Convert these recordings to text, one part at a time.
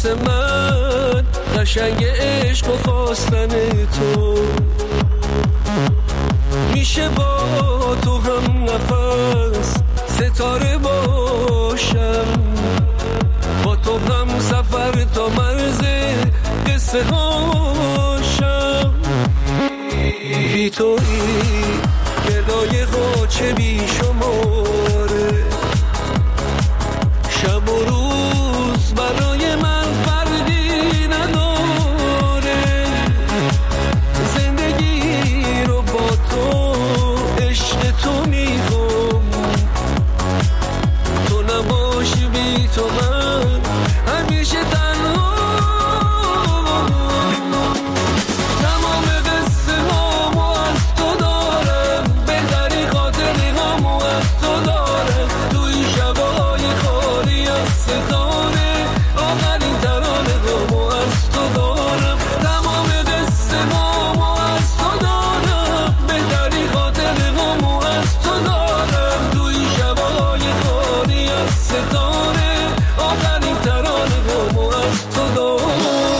واسه من قشنگ عشق و خواستن تو، میشه با تو هم نفس ستاره باشم، با تو هم سفر تا مرز قصه هاشم. بی تویی گدای غاچه بی شماره، شب و روز برای من فرقی نداره، زندگی رو با تو عشق تو میخوام، تو نباشی بی تو من همیشه تنها. تمام قصه هامو از تو دارم، بهتری خاطری هامو از تو دارم، توی شبای خالی از ستاره آخرین ترانه هامو از تو دارم. تمام قصه هامو از تو دارم، بهتری خاطری هامو از تو دارم، توی شبای خالی از ستاره آخرین ترانه هامو از تو دارم.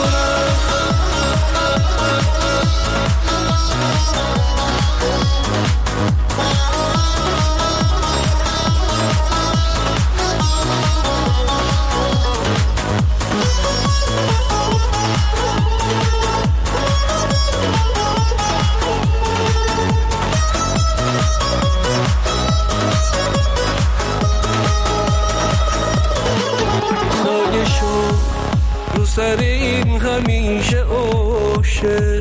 سایه شو رو سر این همیشه عاشق،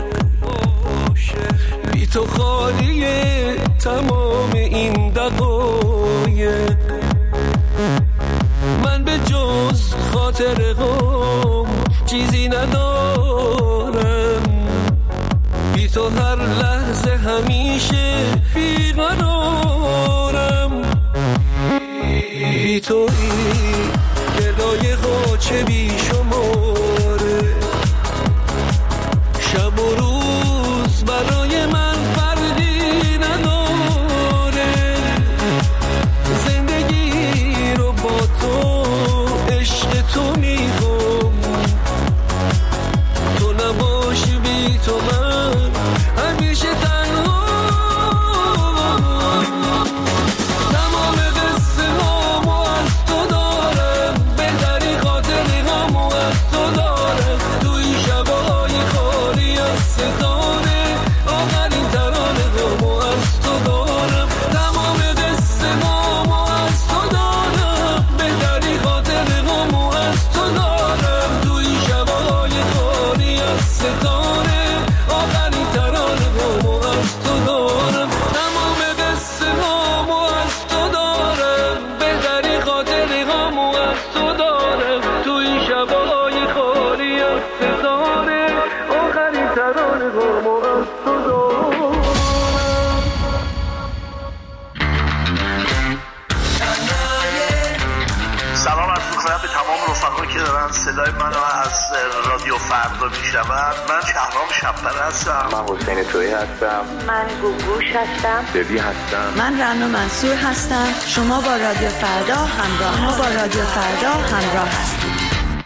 بی تو خالیه تمام این دقایق، من به جز خاطر غم چیزی ندارم، بی تو هر لحظه همیشه بیقرارم. بی تویی گدای غاچه بی شماره، شب و روز برای من فرقی نداره، زندگی رو با تو عشق تو میخوام، تو نباشی بی تو من همیشه تنها. تمام قصه هامو از تو دارم، بهتری خاطری هامو از تو دارم، توی شبای خالی از ستاره آخرین ترانه هامو از تو دارم. تمام قصه هامو از تو دارم، بهتری خاطری هامو از تو دارم، توی شبای خالی از ستاره آخرین ترانه هامو از تو دارم. تمام قصه هامو از تو دارم، بهتری خاطری هامو از تو دارم، توی شبای خالی از ستاره آخرین ترانه هامو از تو دارم. سلام عرض می‌کنم به تمام رفقایی که دارن صدای منو از رادیو فردا میشنون. من شهرام شب‌پره هستم. من حسین تویی هستم. من گوگوش هستم. ببی هستم. من رنا منصور هستم. شما با رادیو فردا همراه هستید.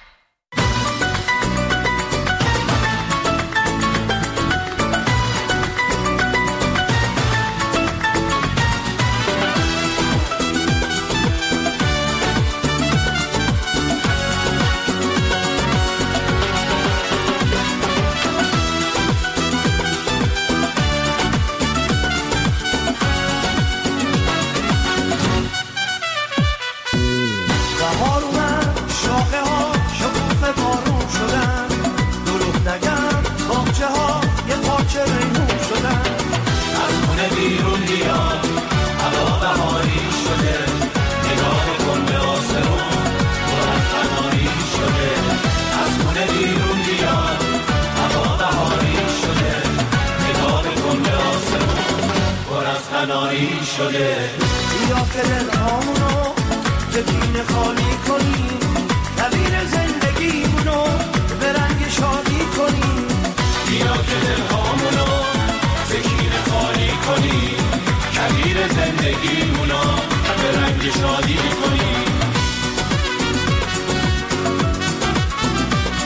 شده بیا که دلهامونو زمین خالی کنیم، کویر زندگیمونو به رنگ شادی کنیم. بیا که دلهامونو زمین خالی کنیم، کویر زندگیمونو به رنگ شادی کنیم.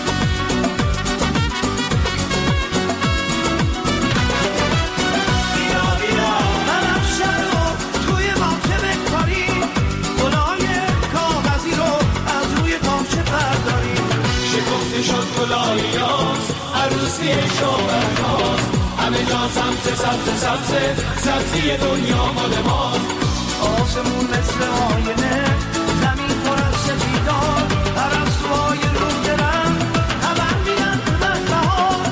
عروسی شوهرناست، همه جا سبز سبز سبز، سبزی دنیا مال ماست. آسمون مثل آینه، زمین پر از سپیدار، پرستوهای رو درم خبر میدن من بهار.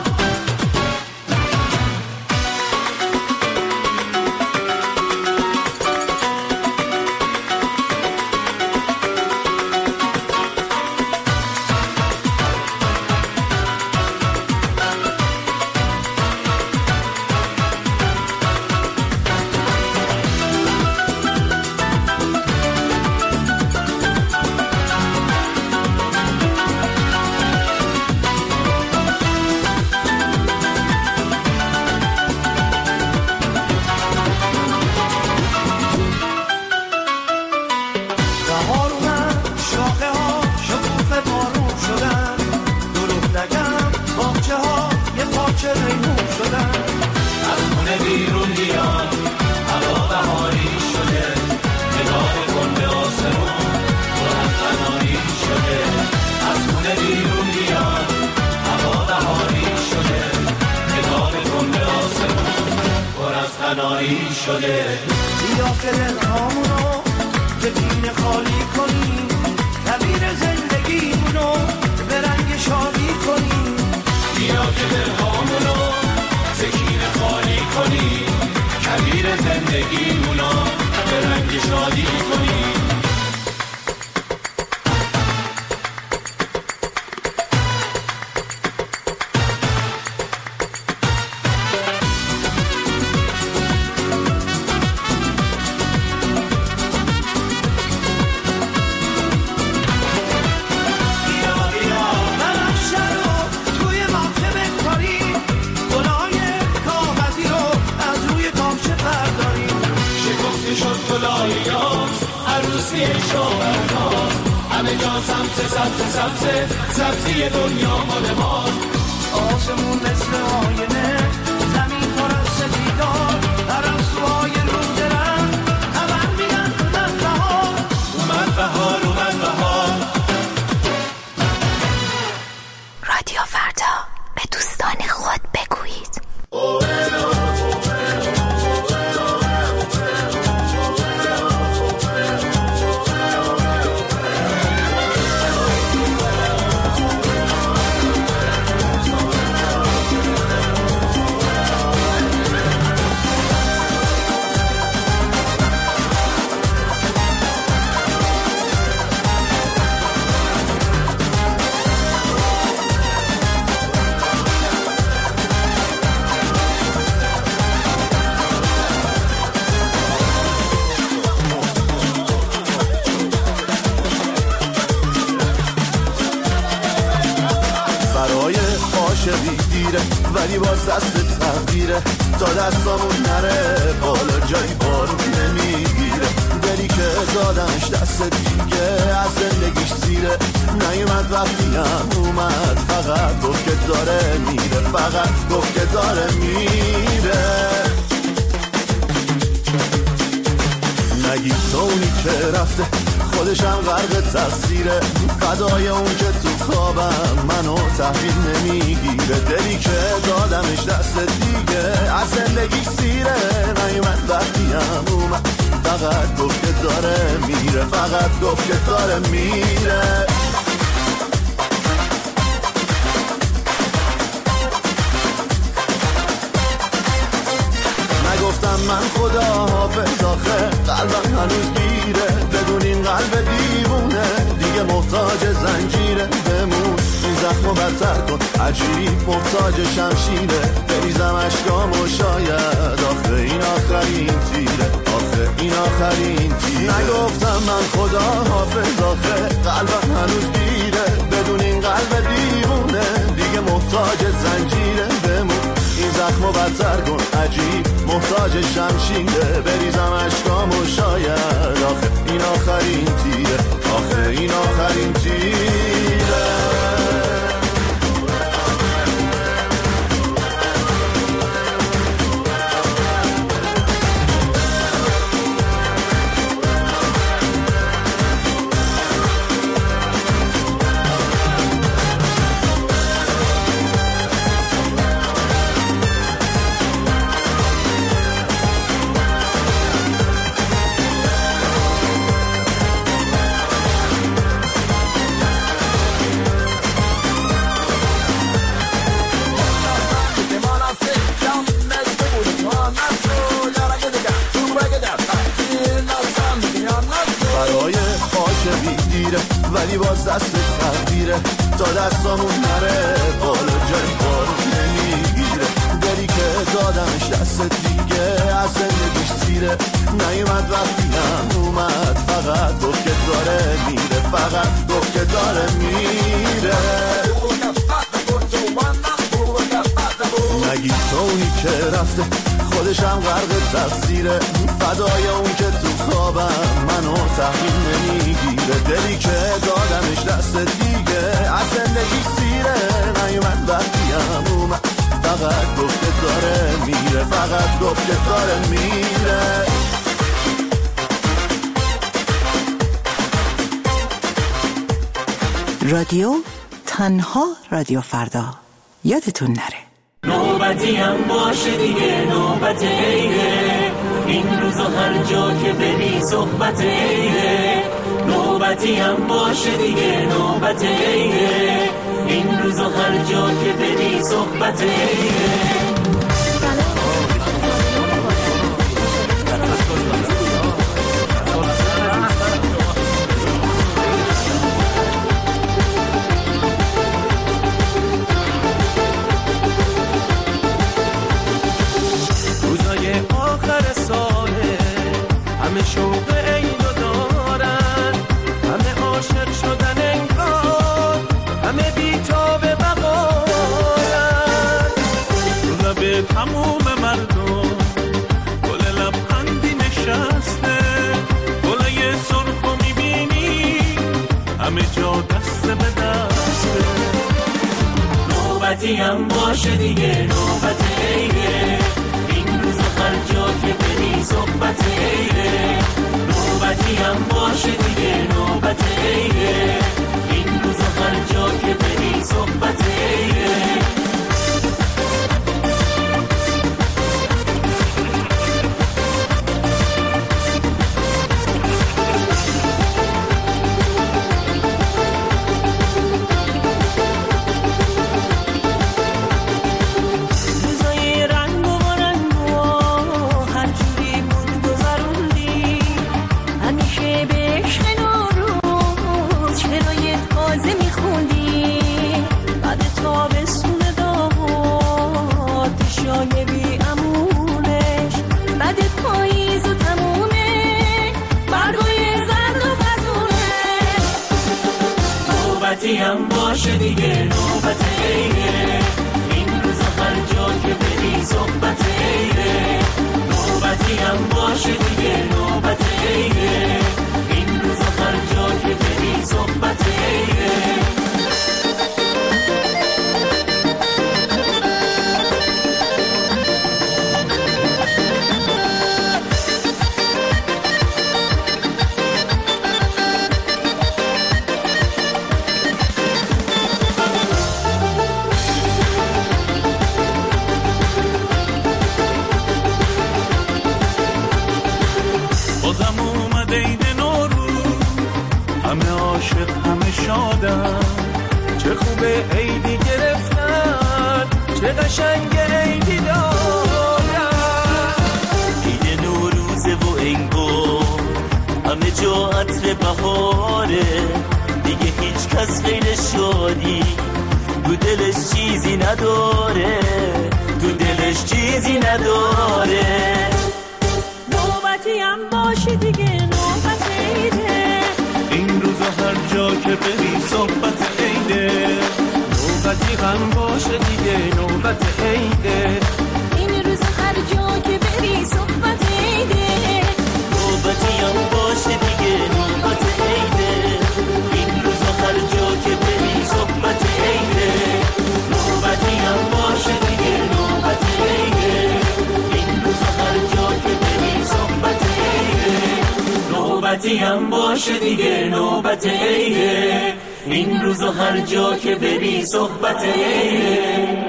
شده بیا که دلهامونو زمین خالی کنیم، تعبیر زندگیمونو به رنگ شادی کنیم. بیا که دلهامونو زمین خالی کنیم، تعبیر زندگیمونو به رنگ شادی کنیم. سبزی دنیا مال ماست. آسمون مثل آینه، زمین پر از سپیدار، پرستوهای رو درم خبر میدن اومد بهار. اومد بهار، اومد بهار. رادیو فردا، به دوستان خود بگویید. ولی باز دست تغییره تا دستامون نره بالا، جایی بارون نمیگیره. دلی که دادمش دست دیگه از زندگیش سیره، نیومد وقتی هم اومد، فقط گفت که داره میره، فقط گفت که داره میره. نگی تو اونی که رفته خودشم غرق تقصیره، فدای اون که تو خوابم منو تحویل نمیگیره. دلی که دادمش دست دیگه از زندگی سیره، نیومد وقتی هم اومد، فقط گفت که داره میره، فقط گفت که داره میره. نگفتم من خدا حافظ، آخه قلبم هنوز گیره، بدون این قلب دیوونه دیگه محتاج زنجیره. بمون این زخمو بدتر کن، عجیب محتاج شمشیره، بریزم اشکامو شاید، آخه این آخرین تیره، آخه این آخرین تیره. نگفتم من خدا حافظ، آخه قلبم هنوز گیره، بدون این قلب دیوونه دیگه محتاج زنجیره. بمون این زخمو بدتر کن، عجیب محتاج شمشیره، بریزم اشکامو شاید، آخه این آخرین تیره، آخه این آخرین تیره. میره ولی باز دست تقدیره تا دستامون نره بالا جایی بارو نمیگیره دلی که دادمش دست دیگه از زندگیش سیره نیومد وقتی هم اومد فقط گفت که داره میره فقط گفت که داره میره نگی تو اونی که رفته خودشم غرق تقصیره فدای اون که تو خوابم منو تحویل نمیگیره دلی که دادمش دست دیگه از زندگی سیره نیومد وقتی هم اومد فقط گفت که داره میره فقط گفت که داره میره رادیو تنها رادیو فردا یادتون نره نوبتی هم باشه دیگه نوبت عیده این روزا هر جا که بری صحبت عیده نوبتی هم باشه دیگه نوبت عیده این روزا هر جا که بری صحبت عیده همه شوق عیدو دارن همه عاشق شدن انگار همه بی‌تاب بهارن لب تموم مردم گل لبخندی نشسته گلای سرخو میبینی همه جا دست به دسته نوبتی هم باشه دیگه نوبت عیده این روز هر جا که بری صحبت عیده نوبتی هم باشه دیگه نوبت عیده این روز هر جا که بری صحبت عیده نوبتی هم باشه دیگه نوبت عیده این روزا هر جا که بری صحبت عیده نوبتی هم باشه دیگه نوبت عیده این روزا هر جا که بری صحبت عیده چه خوبه عیدی گرفتن چه قشنگ عیدی دارن عید نوروزه و انگار همه جا عطر بهاره دیگه هیچ کس غیر شادی تو دلش چیزی نداره تو دلش چیزی نداره نوبتی هم باشه دیگه نوبت عیده این روزا هر جا که بری صحبت عیده نوبتی هم باشه دیگه نوبت عیده این روزا هر جا که بری صحبت عیده نوبتی هم باشه دیگه نوبت عیده این روزا هر جا که بری صحبت عیده نوبتی هم باشه دیگه نوبت عیده این روزا هر جا که بری صحبت عیده نوبتی هم باشه دیگه نوبت عیده این روزا هر جا که بری صحبت عیده.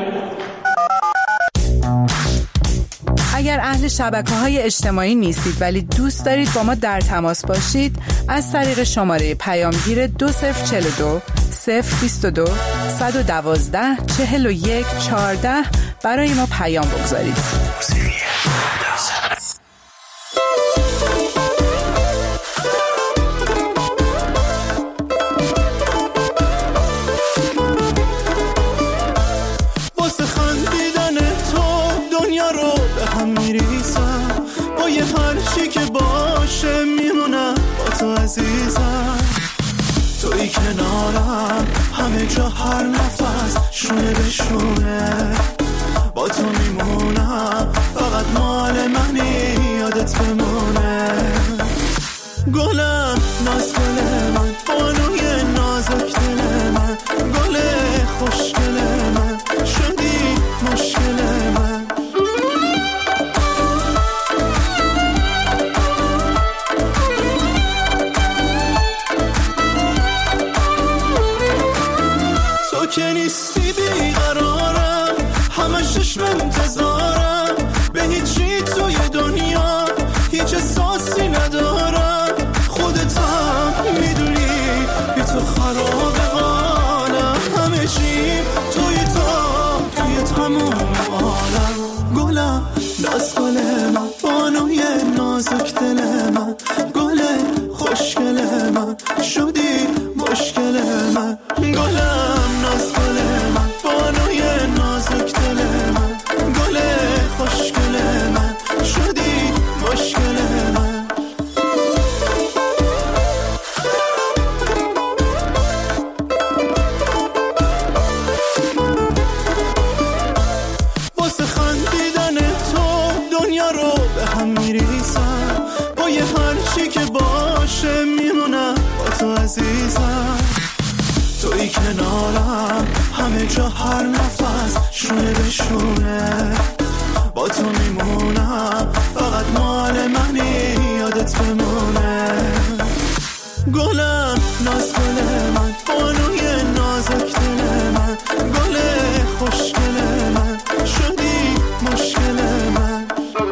اگر اهل شبکه‌های اجتماعی نیستید ولی دوست دارید با ما در تماس باشید از طریق شماره پیامگیر 2042 022 112 41 14 برای ما پیام بگذارید. رو به هم میریزم، با یه هرچی که باشه میمونم با تو عزیزم. توی کنارم همه جا هر نفس شونه به شونه، با تو میمونم فقط مال منی یادت بمونه. گلم ناز گل من، بانوی نازک دل من، گل خوشگل من، شدی مشکل من. تو که نیستی بیقرارم، همش چشم انتظارم، به هیچی توی دنیا هیچ احساسی ندارم. خودت هم میدونی بی تو خراب قالم، همه چی توی تموم عالم. گلم ناز گل من، بانوی نازک دل من، گل خوشگل من، شدی مشکل من. گلم ناز گل من، بانوی نازک دل من، گل خوشگل من، شدی مشکل من. واسه خندیدن تو دنیا رو به هم میریزم، با یه هرچی که باشه میمونم با تو عزیزم. توی کنارم همه جا هر نفس شونه به شونه، با تو میمونم فقط مال منی یادت بمونه. گلم ناز گل من، بانوی نازک دل من، گل خوشگل من، شدی مشکل من.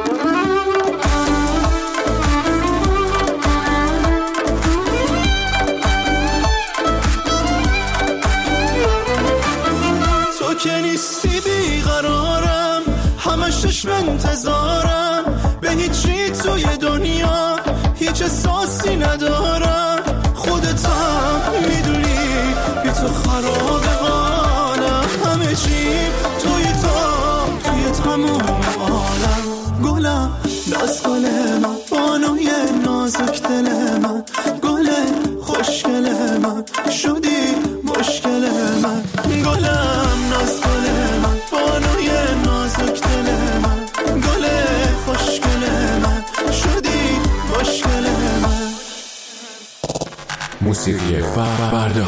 تو که نیستی بیقرارم، همش چشم انتظارم، به هیچی توی دنیا هیچ احساسی ندارم. خودت هم میدونی بی تو خراب قالم، همه چی توی تموم عالم. گلم ناز گل من، بانوی نازک دل من، گل خوشگل من، شدی مشکل من. گلم ناز گل من، بانوی نازک دل من، گل خوشگل من، شدی مشکل من. موسیقی فردا.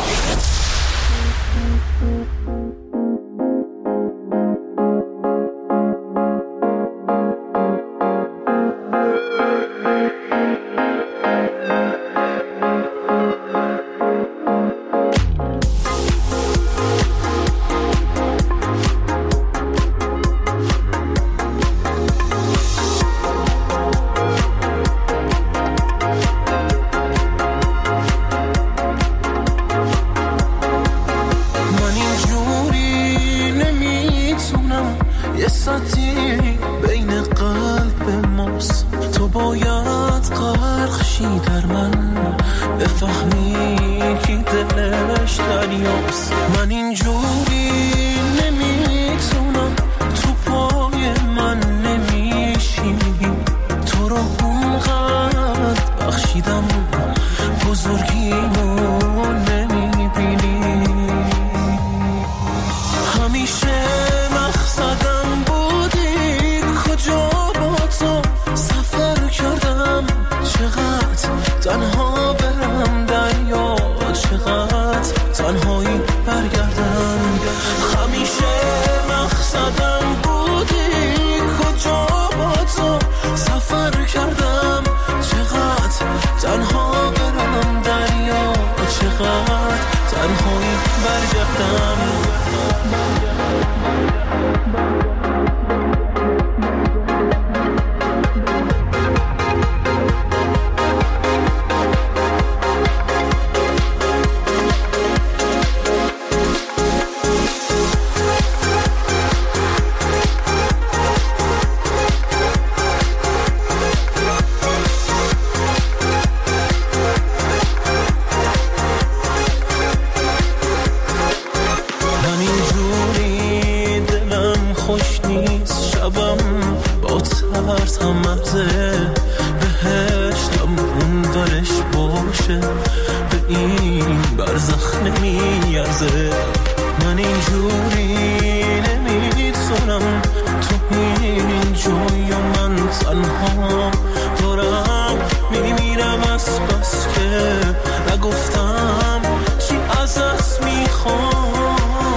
ترس هم مرزه بهشتم اون ورش باشه به این برزخ نمیارزه من اینجوری نمیتونم تو این جای من تنها دارم میمیرم از بس که نگفتم چی ازت میخوام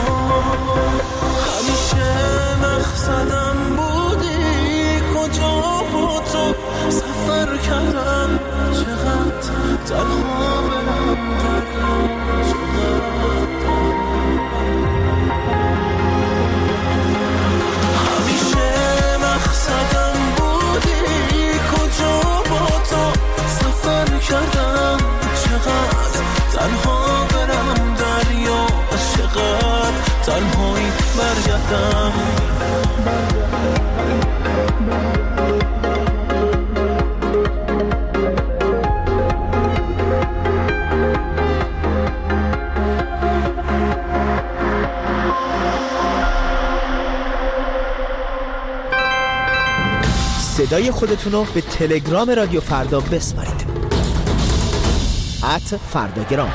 همیشه مقصدم بودی کجا با تو سفر کردم چقدر تنها برم همیشه مقصدم بودی کجا با تو سفر کردم چقدر تنها برم دریا از چقدر تنهایی برگردم صدای خودتون رو به تلگرام رادیو فردا بسپارید @فرداگرام.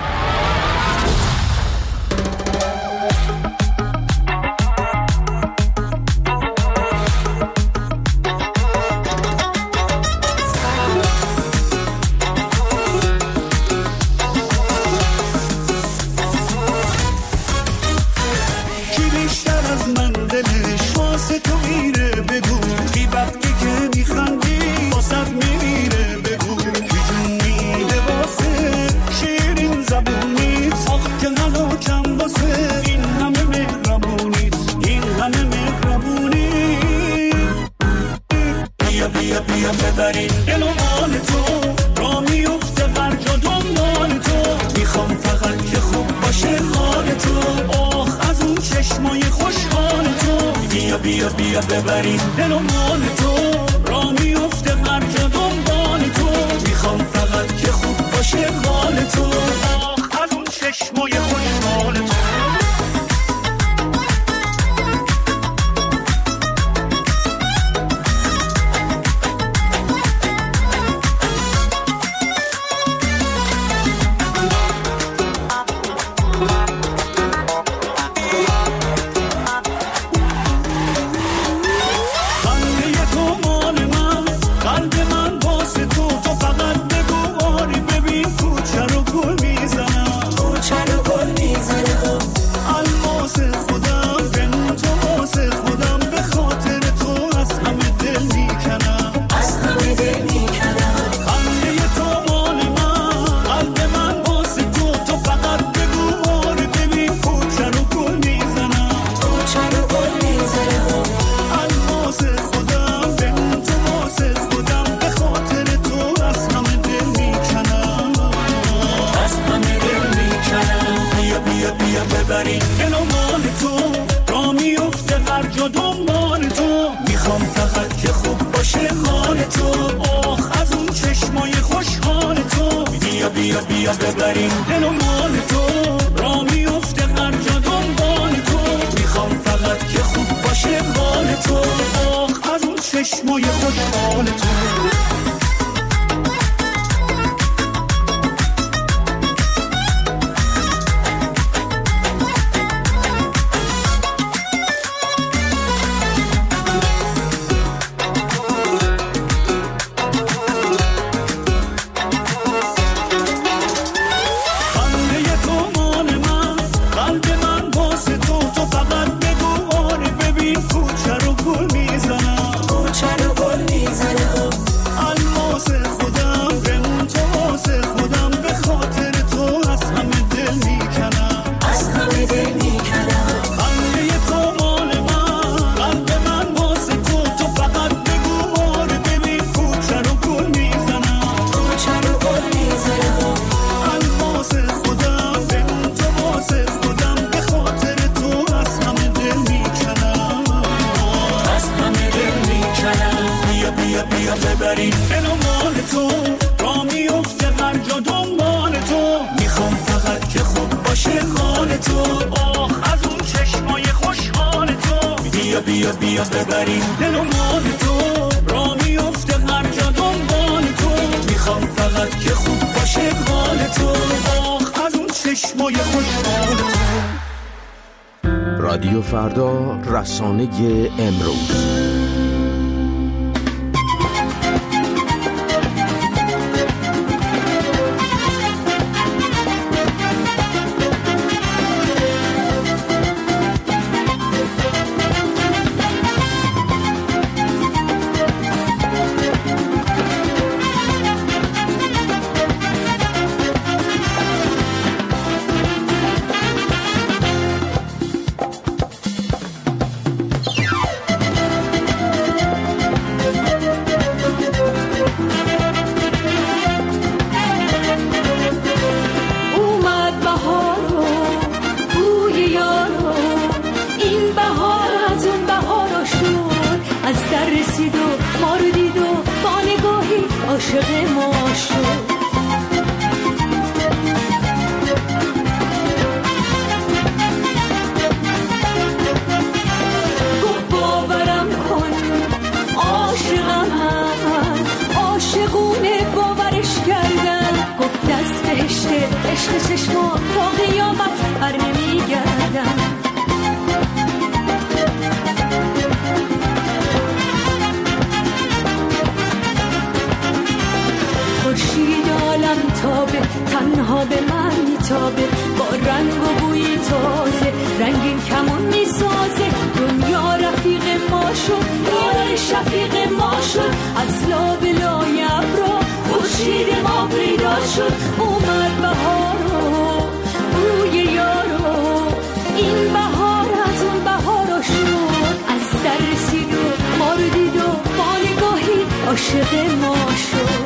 ببرین دل و مال تو را میفته هر جا دنبال تو میخوام فقط که خوب باشه حال تو آخ از اون چشمای خوشحال تو بیا بیا بیا ببرین دل و مال تو را روزای خوشحال تو. رادیو فردا، رسانه امروز. عشق چشما تا قیامت بر نمیگردم. خورشید عالم تابه، تنها به من میتابه، با رنگ و بوی تازه رنگین کمون میسازه. دنیا رفیق ما شد، یار شفیق ما شد، از لابلای ابرا خورشید ما پیدا شد. اومد بهارو، بوی یارو، این بهار از اون بهارو شد. از در رسید و ما رو دید و با نگاهی عاشق ما شد.